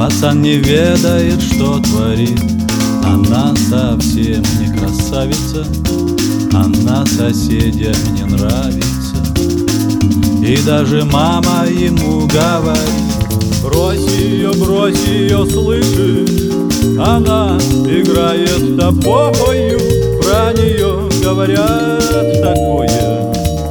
Пацан не ведает, что творит. Она совсем не красавица, она соседям не нравится. И даже мама ему говорит: брось ее, слышишь? Она играет тобою, про нее говорят такое.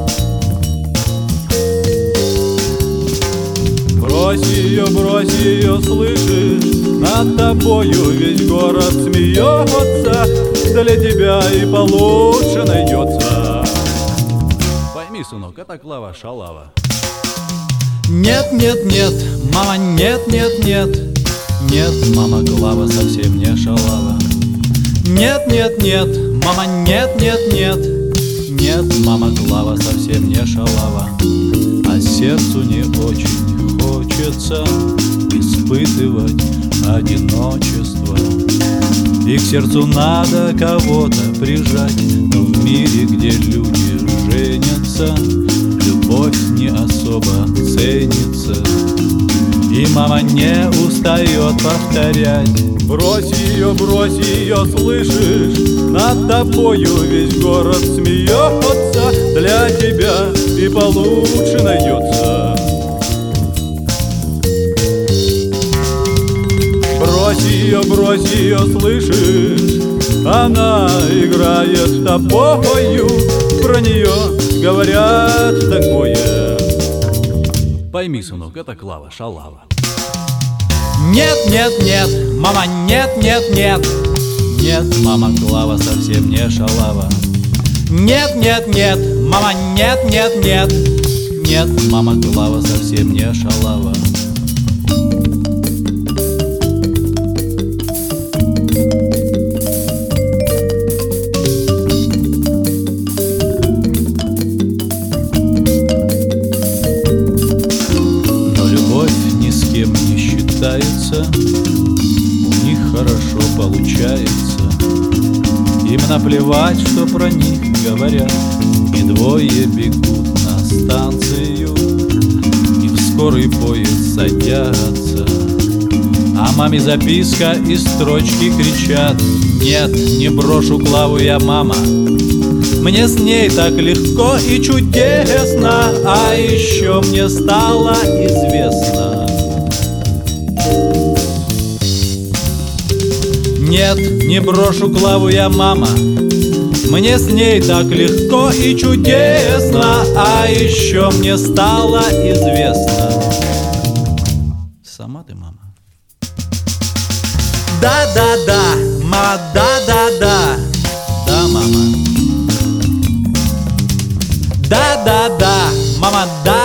Брось ее, слышишь? Над тобою весь город смеется, для тебя и получше найдется. Пойми, сынок, это Клава шалава. Нет, мама, нет, мама, Клава совсем не шалава. Нет, мама, нет, мама, Клава совсем не шалава. А сердцу не очень хочется испытывать одиночество, и к сердцу надо кого-то прижать. Но в мире, где люди женятся, любовь не особо ценится. И мама не устает повторять: брось ее, слышишь? Над тобою весь город смеется, для тебя и получше найдется. Брось ее, слышишь? Она играет тобою, про нее говорят такое. Пойми, сынок, это Клава шалава. Нет, мама, нет, мама, Клава совсем не шалава. Нет, мама, нет, мама, Клава совсем не шалава. У них хорошо получается. Им наплевать, что про них говорят. И двое бегут на станцию, и в скорый поезд садятся. А маме записка и строчки кричат: нет, не брошу Клаву я, мама. Мне с ней так легко и чудесно, а еще мне стало известно. Нет, не брошу Клаву я, мама. Мне с ней так легко и чудесно, а еще мне стало известно. Сама ты, мама. Да, мама, да, мама. Да, мама, да.